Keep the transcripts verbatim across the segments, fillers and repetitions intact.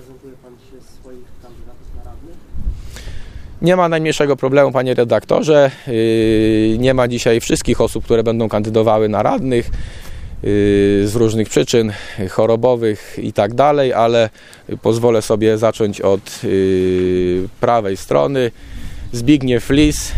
prezentuje Pan dzisiaj swoich kandydatów na radnych? Nie ma najmniejszego problemu, panie redaktorze. Nie ma dzisiaj wszystkich osób, które będą kandydowały na radnych z różnych przyczyn chorobowych i tak dalej, ale pozwolę sobie zacząć od prawej strony. Zbigniew Lis,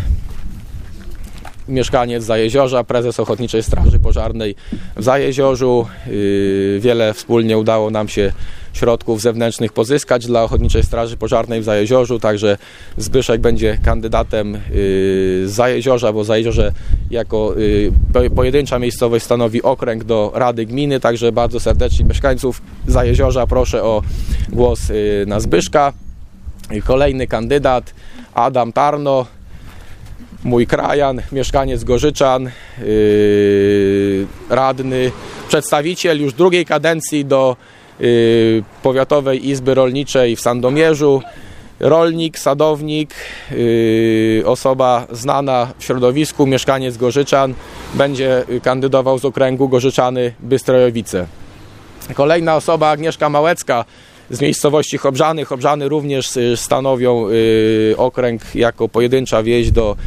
mieszkaniec Zajeziorza, prezes Ochotniczej Straży Pożarnej w Zajeziorzu. Wiele wspólnie udało nam się środków zewnętrznych pozyskać dla Ochotniczej Straży Pożarnej w Zajeziorzu, także Zbyszek będzie kandydatem z Zajeziorza, bo Zajeziorze jako pojedyncza miejscowość stanowi okręg do Rady Gminy, także bardzo serdecznie mieszkańców Zajeziorza proszę o głos na Zbyszka. Kolejny kandydat Adam Tarno, mój krajan, mieszkaniec Gorzyczan, yy, radny, przedstawiciel już drugiej kadencji do yy, Powiatowej Izby Rolniczej w Sandomierzu, rolnik, sadownik, yy, osoba znana w środowisku, mieszkaniec Gorzyczan, będzie kandydował z okręgu Gorzyczany-Bystrojowice. Kolejna osoba Agnieszka Małecka z miejscowości Chobrzany. Chobrzany również stanowią y, okręg jako pojedyncza wieś do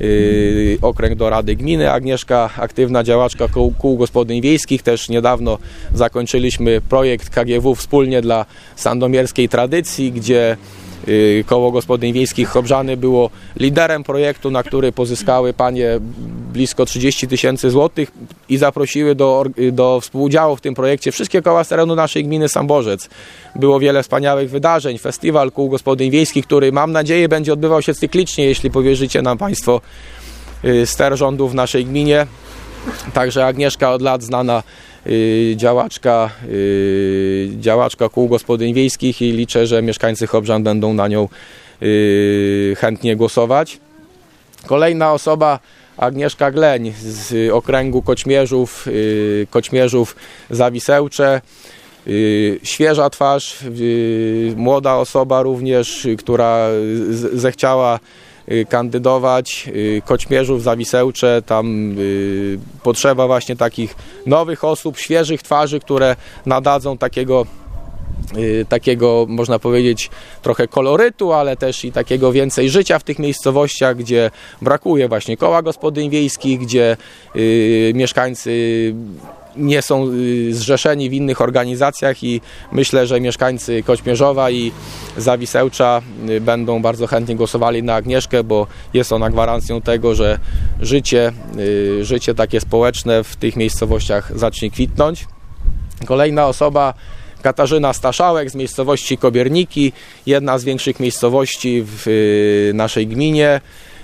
y, okręg do Rady Gminy. Agnieszka, aktywna działaczka kół, kół gospodyń wiejskich. Też niedawno zakończyliśmy projekt K G W wspólnie dla sandomierskiej tradycji, gdzie y, koło gospodyń wiejskich Chobrzany było liderem projektu, na który pozyskały panie blisko trzydzieści tysięcy złotych i zaprosiły do, do współudziału w tym projekcie wszystkie koła z terenu naszej gminy Samborzec. Było wiele wspaniałych wydarzeń, festiwal kół gospodyń wiejskich, który mam nadzieję będzie odbywał się cyklicznie, jeśli powierzycie nam państwo ster rządu w naszej gminie. Także Agnieszka od lat znana działaczka, działaczka kół gospodyń wiejskich i liczę, że mieszkańcy Chobrzan będą na nią chętnie głosować. Kolejna osoba Agnieszka Gleń z okręgu Koćmierzów, Koćmierzów Zawisełcze. Świeża twarz, młoda osoba również, która zechciała kandydować. Koćmierzów Zawisełcze, tam potrzeba właśnie takich nowych osób, świeżych twarzy, które nadadzą takiego takiego, można powiedzieć, trochę kolorytu, ale też i takiego więcej życia w tych miejscowościach, gdzie brakuje właśnie koła gospodyń wiejskich, gdzie y, mieszkańcy nie są y, zrzeszeni w innych organizacjach i myślę, że mieszkańcy Koćmierzowa i Zawisełcza y, będą bardzo chętnie głosowali na Agnieszkę, bo jest ona gwarancją tego, że życie, y, życie takie społeczne w tych miejscowościach zacznie kwitnąć. Kolejna osoba Katarzyna Staszałek z miejscowości Kobierniki, jedna z większych miejscowości w naszej gminie.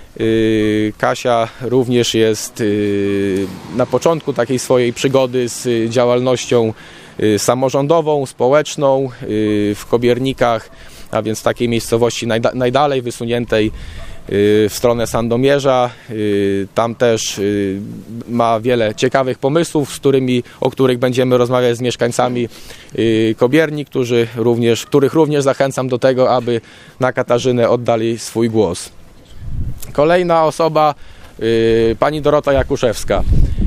Kasia również jest na początku takiej swojej przygody z działalnością samorządową, społeczną w Kobiernikach, a więc takiej miejscowości najdalej wysuniętej w stronę Sandomierza. Tam też ma wiele ciekawych pomysłów, z którymi, o których będziemy rozmawiać z mieszkańcami Kobiernik, którzy również, których również zachęcam do tego, aby na Katarzynę oddali swój głos. Kolejna osoba, pani Dorota Jakuszewska.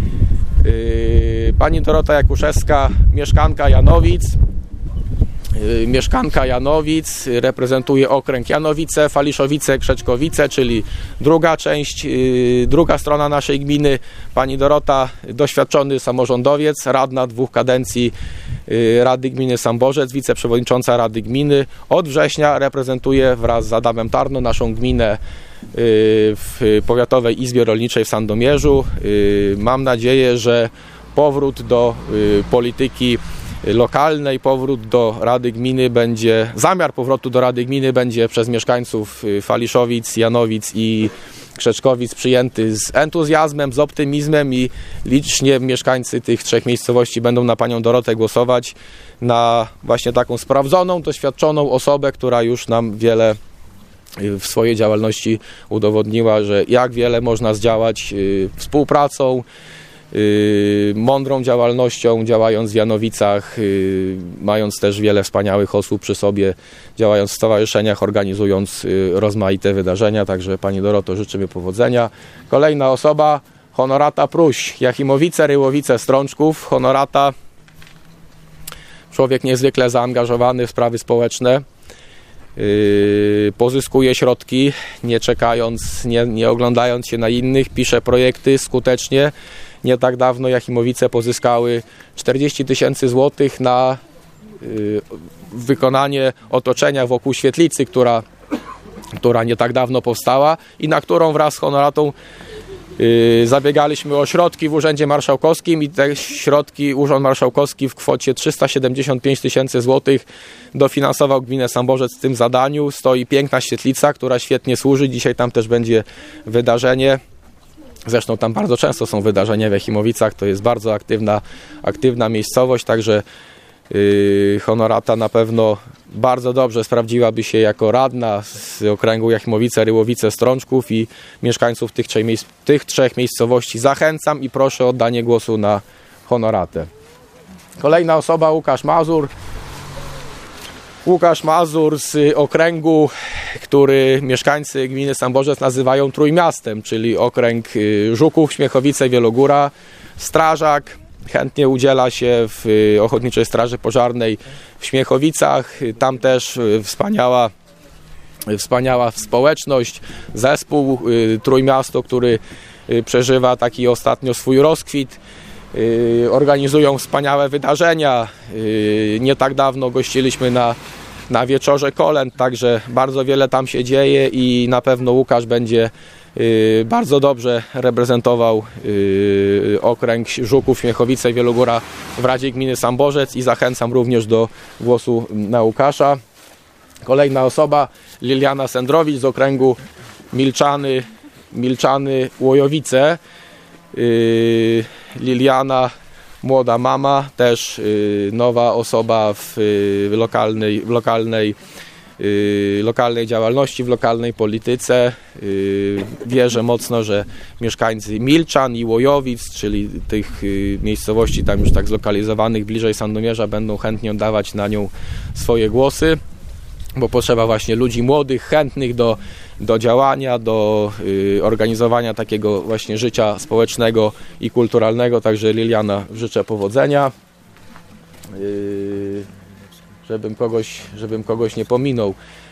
Pani Dorota Jakuszewska, mieszkanka Janowic. Mieszkanka Janowic, reprezentuje okręg Janowice, Faliszowice, Krzeczkowice, czyli druga część, druga strona naszej gminy. Pani Dorota, doświadczony samorządowiec, radna dwóch kadencji Rady Gminy Samborzec, wiceprzewodnicząca Rady Gminy. Od września reprezentuje wraz z Adamem Tarno naszą gminę w Powiatowej Izbie Rolniczej w Sandomierzu. Mam nadzieję, że powrót do polityki lokalnej, powrót do Rady Gminy będzie, zamiar powrotu do Rady Gminy będzie przez mieszkańców Faliszowic, Janowic i Krzeczkowic przyjęty z entuzjazmem, z optymizmem i licznie mieszkańcy tych trzech miejscowości będą na panią Dorotę głosować, na właśnie taką sprawdzoną, doświadczoną osobę, która już nam wiele w swojej działalności udowodniła, że jak wiele można zdziałać współpracą, Yy, mądrą działalnością, działając w Janowicach, yy, mając też wiele wspaniałych osób przy sobie, działając w stowarzyszeniach, organizując yy, rozmaite wydarzenia. Także pani Doroto, życzymy powodzenia. Kolejna osoba, Honorata Pruś, Jachimowice, Ryłowice, Strączków. Honorata człowiek niezwykle zaangażowany w sprawy społeczne. Yy, pozyskuje środki, nie czekając, nie, nie oglądając się na innych, pisze projekty skutecznie. Nie tak dawno Jachimowice pozyskały czterdzieści tysięcy złotych na yy, wykonanie otoczenia wokół świetlicy, która, która nie tak dawno powstała i na którą wraz z Honoratą Yy, zabiegaliśmy o środki w Urzędzie Marszałkowskim i te środki Urząd Marszałkowski w kwocie trzysta siedemdziesiąt pięć tysięcy złotych dofinansował gminę Samborzec w tym zadaniu. Stoi piękna świetlica, która świetnie służy. Dzisiaj tam też będzie wydarzenie. Zresztą tam bardzo często są wydarzenia w Jachimowicach. To jest bardzo aktywna, aktywna miejscowość, także Yy, Honorata na pewno bardzo dobrze sprawdziłaby się jako radna z okręgu Jachimowice, Ryłowice, Strączków i mieszkańców tych trzech, miejsc, tych trzech miejscowości zachęcam i proszę o oddanie głosu na Honoratę. Kolejna osoba, Łukasz Mazur. Łukasz Mazur z okręgu, który mieszkańcy gminy Samborzec nazywają Trójmiastem, czyli okręg Żuków, Śmiechowice, Wielogóra, strażak. Chętnie udziela się w Ochotniczej Straży Pożarnej w Śmiechowicach. Tam też wspaniała, wspaniała społeczność, zespół Trójmiasto, który przeżywa taki ostatnio swój rozkwit. Organizują wspaniałe wydarzenia. Nie tak dawno gościliśmy na, na wieczorze kolęd, także bardzo wiele tam się dzieje i na pewno Łukasz będzie bardzo dobrze reprezentował okręg Żuków, Śmiechowice i Wielogóra w Radzie Gminy Samborzec i zachęcam również do głosu na Łukasza. Kolejna osoba, Liliana Sendrowicz z okręgu Milczany, Milczany Łojowice. Liliana, młoda mama, też nowa osoba w lokalnej, w lokalnej lokalnej działalności, w lokalnej polityce. Wierzę mocno, że mieszkańcy Milczan i Łojowic, czyli tych miejscowości tam już tak zlokalizowanych bliżej Sandomierza, będą chętnie oddawać na nią swoje głosy, bo potrzeba właśnie ludzi młodych, chętnych do, do działania, do organizowania takiego właśnie życia społecznego i kulturalnego. Także Liliana, życzę powodzenia. Żebym kogoś, żebym kogoś nie pominął.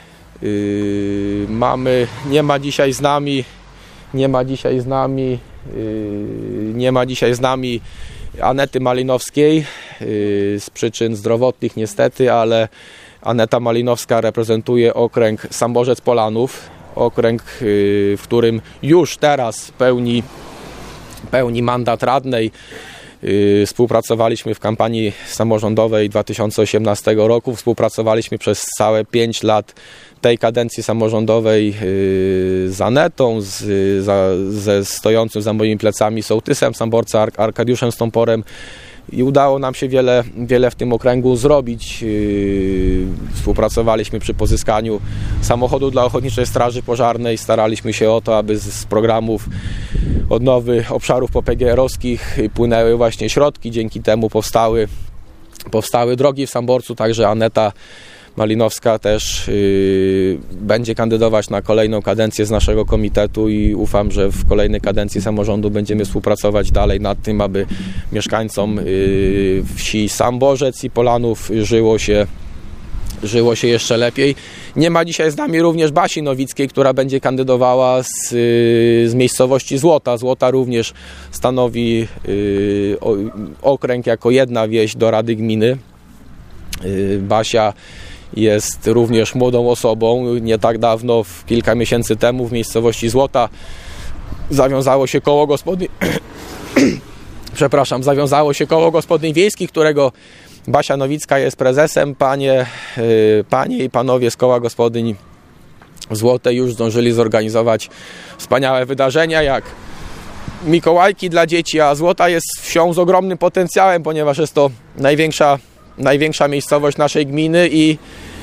Yy, mamy, nie ma dzisiaj z nami, nie ma dzisiaj z nami, yy, nie ma dzisiaj z nami Anety Malinowskiej, yy, z przyczyn zdrowotnych niestety, ale Aneta Malinowska reprezentuje okręg Samborzec Polanów, okręg, yy, w którym już teraz pełni, pełni mandat radnej. Współpracowaliśmy w kampanii samorządowej dwa tysiące osiemnastego roku, współpracowaliśmy przez całe pięć lat tej kadencji samorządowej z Anetą, z, za, ze stojącym za moimi plecami sołtysem Samborca Arkadiuszem Stąporem i udało nam się wiele, wiele w tym okręgu zrobić. Współpracowaliśmy przy pozyskaniu samochodu dla Ochotniczej Straży Pożarnej, staraliśmy się o to, aby z, z programów odnowy obszarów P P G R-owskich płynęły właśnie środki, dzięki temu powstały, powstały drogi w Samborcu, także Aneta Malinowska też yy, będzie kandydować na kolejną kadencję z naszego komitetu i ufam, że w kolejnej kadencji samorządu będziemy współpracować dalej nad tym, aby mieszkańcom yy, wsi Samborzec i Polanów żyło się żyło się jeszcze lepiej. Nie ma dzisiaj z nami również Basi Nowickiej, która będzie kandydowała z, z miejscowości Złota. Złota również stanowi y, o, okręg jako jedna wieś do Rady Gminy. Y, Basia jest również młodą osobą. Nie tak dawno, w kilka miesięcy temu w miejscowości Złota zawiązało się koło gospodyń przepraszam, zawiązało się koło gospodyń wiejskich, którego Basia Nowicka jest prezesem. Panie, panie i panowie z koła gospodyń Złote już zdążyli zorganizować wspaniałe wydarzenia, jak Mikołajki dla dzieci, a Złota jest wsią z ogromnym potencjałem, ponieważ jest to największa, największa miejscowość naszej gminy i,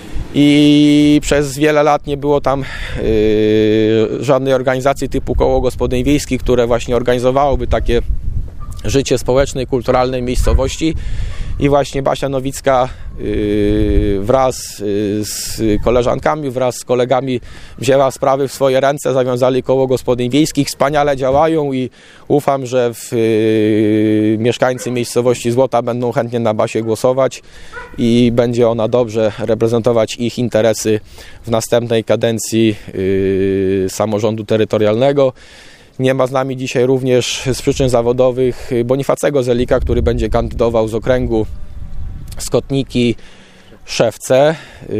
i przez wiele lat nie było tam yy, żadnej organizacji typu koło gospodyń wiejskich, które właśnie organizowałoby takie życie społeczne i kulturalne miejscowości. i właśnie Basia Nowicka yy, wraz yy, z koleżankami, wraz z kolegami wzięła sprawy w swoje ręce, zawiązali koło gospodyń wiejskich, wspaniale działają i ufam, że w, yy, mieszkańcy miejscowości Złota będą chętnie na Basię głosować i będzie ona dobrze reprezentować ich interesy w następnej kadencji yy, samorządu terytorialnego. Nie ma z nami dzisiaj również z przyczyn zawodowych Bonifacego Zelika, który będzie kandydował z okręgu Skotniki Szewce.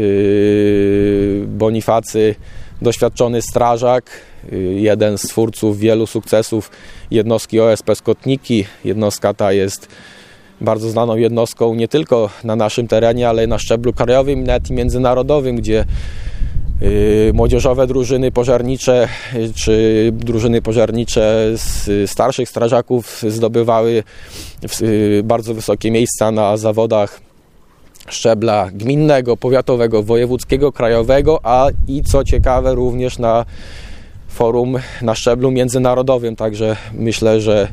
Bonifacy, doświadczony strażak, jeden z twórców wielu sukcesów jednostki O S P Skotniki. Jednostka ta jest bardzo znaną jednostką nie tylko na naszym terenie, ale i na szczeblu krajowym, nawet i międzynarodowym, gdzie młodzieżowe drużyny pożarnicze czy drużyny pożarnicze z starszych strażaków zdobywały bardzo wysokie miejsca na zawodach szczebla gminnego, powiatowego, wojewódzkiego, krajowego, a i co ciekawe również na forum na szczeblu międzynarodowym. Także myślę, że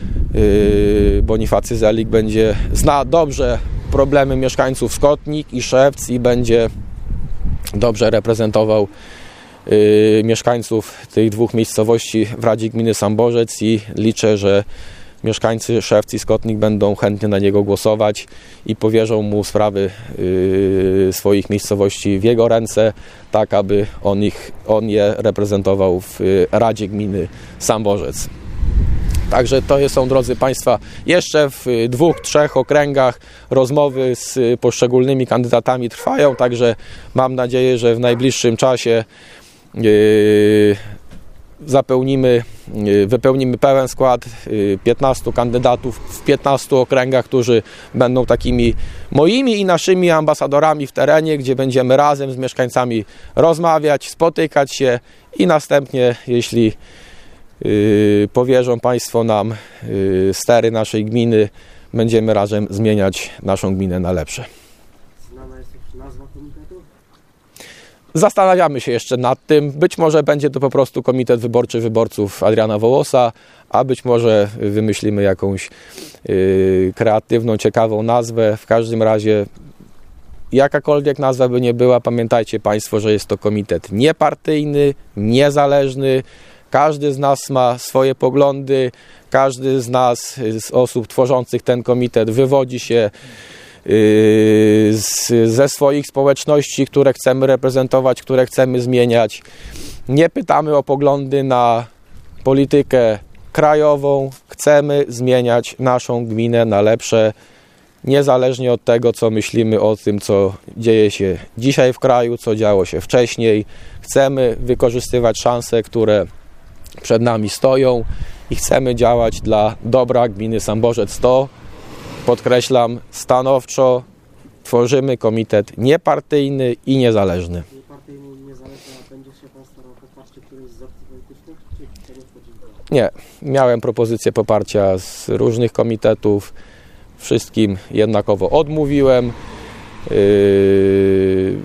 Bonifacy Zelik będzie zna dobrze problemy mieszkańców Skotnik i Szewc i będzie dobrze reprezentował y, mieszkańców tych dwóch miejscowości w Radzie Gminy Samborzec i liczę, że mieszkańcy Szewc i Skotnik będą chętnie na niego głosować i powierzą mu sprawy y, swoich miejscowości w jego ręce, tak aby on, ich, on je reprezentował w y, Radzie Gminy Samborzec. Także to są, drodzy Państwa, jeszcze w dwóch, trzech okręgach rozmowy z poszczególnymi kandydatami trwają, także mam nadzieję, że w najbliższym czasie yy, zapełnimy, yy, wypełnimy pełen skład yy, piętnastu kandydatów w piętnastu okręgach, którzy będą takimi moimi i naszymi ambasadorami w terenie, gdzie będziemy razem z mieszkańcami rozmawiać, spotykać się i następnie, jeśli Yy, powierzą Państwo nam yy, stery naszej gminy, będziemy razem zmieniać naszą gminę na lepsze. Znana jest już nazwa komitetu? Zastanawiamy się jeszcze nad tym. Być może będzie to po prostu Komitet Wyborczy Wyborców Adriana Wołosa, a być może wymyślimy jakąś yy, kreatywną, ciekawą nazwę. W każdym razie jakakolwiek nazwa by nie była, pamiętajcie Państwo, że jest to komitet niepartyjny, niezależny. Każdy z nas ma swoje poglądy, każdy z nas, z osób tworzących ten komitet, wywodzi się yy, z, ze swoich społeczności, które chcemy reprezentować, które chcemy zmieniać. Nie pytamy o poglądy na politykę krajową, chcemy zmieniać naszą gminę na lepsze, niezależnie od tego, co myślimy o tym, co dzieje się dzisiaj w kraju, co działo się wcześniej. Chcemy wykorzystywać szanse, które przed nami stoją i chcemy działać dla dobra gminy Samborzec. To podkreślam stanowczo, tworzymy komitet niepartyjny i niezależny. Niepartyjny i niezależny, a będzie się Pan starał o poparcie którejś z opcji politycznych, czy tego spodziewa? Nie, miałem propozycję poparcia z różnych komitetów, wszystkim jednakowo odmówiłem. Yy,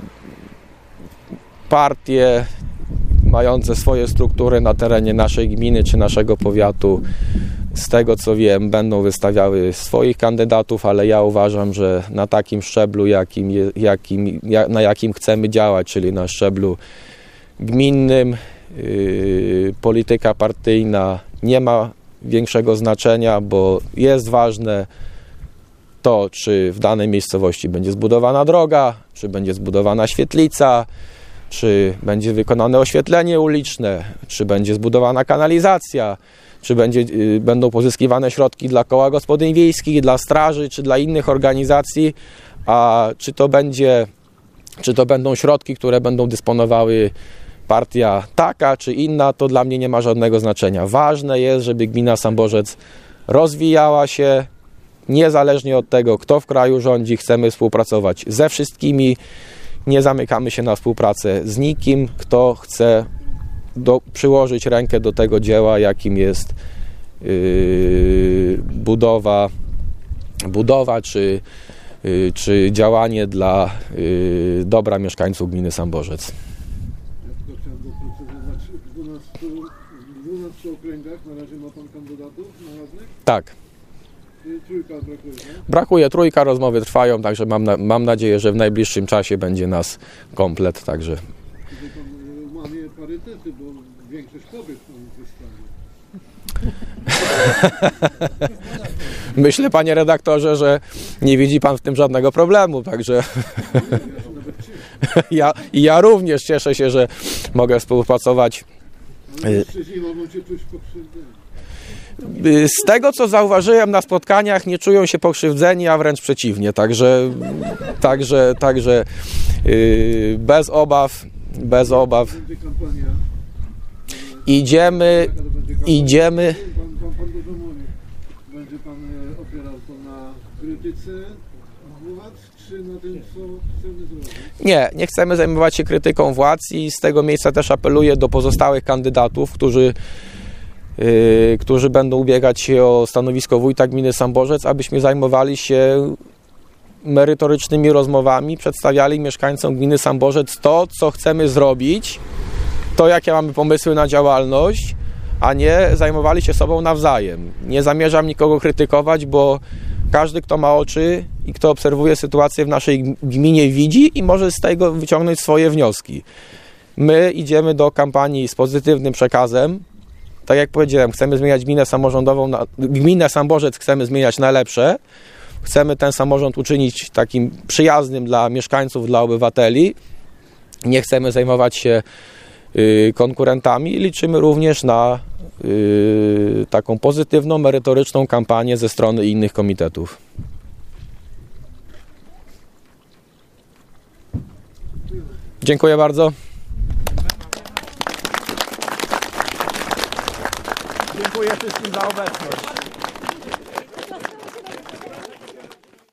partie mające swoje struktury na terenie naszej gminy czy naszego powiatu, z tego co wiem, będą wystawiały swoich kandydatów, ale ja uważam, że na takim szczeblu, jakim, jakim, na jakim chcemy działać, czyli na szczeblu gminnym, yy, polityka partyjna nie ma większego znaczenia, bo jest ważne to, czy w danej miejscowości będzie zbudowana droga, czy będzie zbudowana świetlica, czy będzie wykonane oświetlenie uliczne, czy będzie zbudowana kanalizacja, czy będzie, y, będą pozyskiwane środki dla koła gospodyń wiejskich, dla straży, czy dla innych organizacji, a czy to będzie, czy to będą środki, które będą dysponowały partia taka czy inna, to dla mnie nie ma żadnego znaczenia. Ważne jest, żeby gmina Samborzec rozwijała się, niezależnie od tego, kto w kraju rządzi. Chcemy współpracować ze wszystkimi, nie zamykamy się na współpracę z nikim, kto chce do, przyłożyć rękę do tego dzieła, jakim jest yy, budowa, budowa czy, yy, czy działanie dla yy, dobra mieszkańców gminy Samborzec. Ja tylko chciałem doprecyzować, w dwunastu, w dwunastu okręgach na razie ma Pan kandydatów na radnych? Tak. Czyli trójka brakuje, nie? Brakuje trójka, rozmowy trwają, także mam, na, mam nadzieję, że w najbliższym czasie będzie nas komplet, także Czyli pan e, łamie parytety, bo większość kobiet pan wystawi. myślę, panie redaktorze, że nie widzi pan w tym żadnego problemu, także Ja się nawet cieszę. ja, i ja również cieszę się, że mogę współpracować. Ale mężczyźni mogą się czuć pokrzywdzeni. Z tego, co zauważyłem na spotkaniach, nie czują się pokrzywdzeni, a wręcz przeciwnie, także, także, także yy, bez obaw, bez obaw Będzie kampania. idziemy, Jaka to będzie kampania? idziemy. Pan, pan, pan dużo mówi. Będzie pan e, opierał to na krytyce władz, czy na tym, co chcemy zrobić? Nie, nie chcemy zajmować się krytyką władz i z tego miejsca też apeluję do pozostałych kandydatów, którzy, yy, którzy będą ubiegać się o stanowisko wójta gminy Samborzec, abyśmy zajmowali się merytorycznymi rozmowami, przedstawiali mieszkańcom gminy Samborzec to, co chcemy zrobić, to, jakie mamy pomysły na działalność, a nie zajmowali się sobą nawzajem. Nie zamierzam nikogo krytykować, bo każdy, kto ma oczy i kto obserwuje sytuację w naszej gminie, widzi i może z tego wyciągnąć swoje wnioski. My idziemy do kampanii z pozytywnym przekazem. Tak jak powiedziałem, chcemy zmieniać gminę samorządową, na, gminę Samborzec chcemy zmieniać na lepsze. Chcemy ten samorząd uczynić takim przyjaznym dla mieszkańców, dla obywateli. Nie chcemy zajmować się y, konkurentami. Liczymy również na y, taką pozytywną, merytoryczną kampanię ze strony innych komitetów. Dziękuję bardzo. Dziękuję wszystkim za obecność.